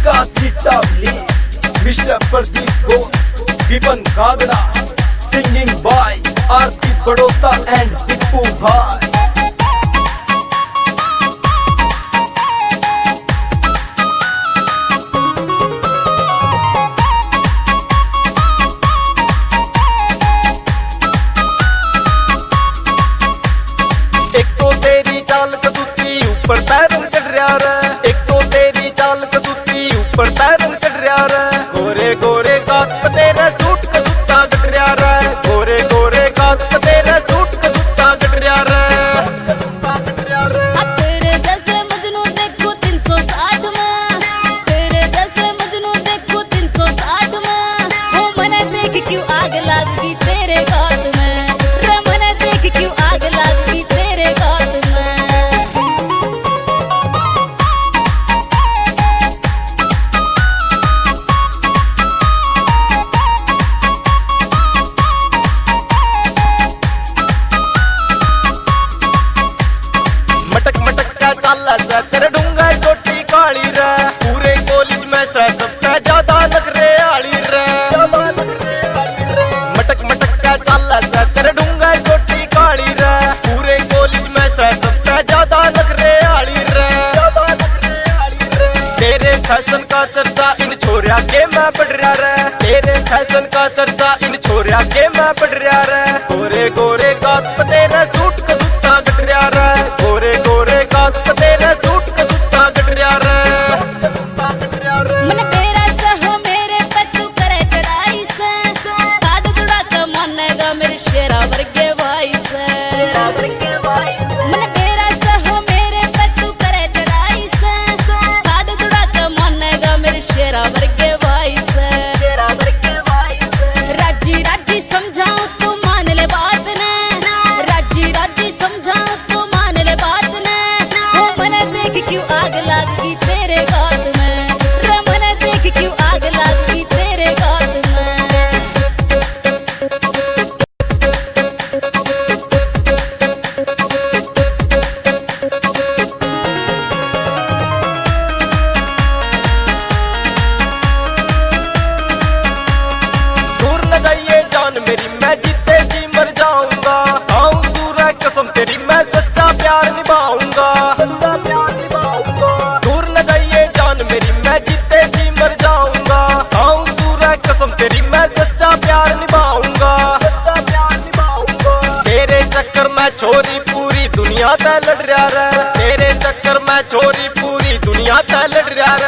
Kashi टावली, mister Pradeep को, विपन कागड़ा, singing by Aarti Badauta and Tippu Bhai. एक तो तेरी चाल कसूती ऊपर पैरों चढ़ रहा रे, एक तो तेरी चाल कसूती ऊपर पैरों चढ़ रहा रे। गोरे गोरे गात पे तेरा सूट कसूता गट रहा रे, गोरे गोरे गात पे तेरा सूट कसूता गट रहा रे। तेरे जैसे मजनू देखो 360 में, तेरे जैसे मजनू देखो 360 में। वो मने देख क्यों आग लग गई तेरे गात में, रे मने देख क्यों आग लग गई तेरे गात में। मटक मटक का चाला सा तेरे डूंगा चोटी काली रे, पूरे कॉलेज में से सबसे ज्यादा लग रे आली रे। मटक मटक का चाला सा तेरे डूंगा चोटी काली रे, पूरे कॉलेज में से सबसे ज्यादा लग रे आली रे। तेरे फैशन का चर्चा इन छोरिया के मैं पढ़ रहा रे, तेरे फैशन का चर्चा इन छोरिया के मैं पढ़ रहा रे। गोरे गोरे गात पे तेरा सूट कसूता गट रहा रे, गोरे गोरे गात पे तेरा सूट कसूता गट रहा रे। मन तेरा सह मेरे पे तू करे चढ़ाई से, काट जुड़ा के मानेगा मेरे शेरा वर्गे भाई से। मन तेरा सह मेरे पे तू करे चढ़ाई से, काट जुड़ा के मानेगा मेरे शेरा वर्गे भाई से। राजी राजी समझाऊं तू मान ले बात ने, राजी राजी समझाऊं तू मान ले बात ने। वो मने देख क्यों आग लग गई तेरे गात में, रे मने देख क्यों आग लग गई तेरे गात में। दूर न जाइए जान मेरी, मैं जीते जी मर जाऊंगा। खाऊं सूरह कसम तेरी, मैं सच्चा प्यार निभाऊंगा। दूर न जाइए जान मेरी, मैं जीते जी मर जाऊंगा। खाऊं सूरह कसम तेरी, मैं सच्चा प्यार निभाऊंगा। तेरे चक्कर में छोरी पूरी दुनिया तय लड़ रहा रे, तेरे चक्कर में छोरी पूरी दुनिया तय लड़ रहा रे।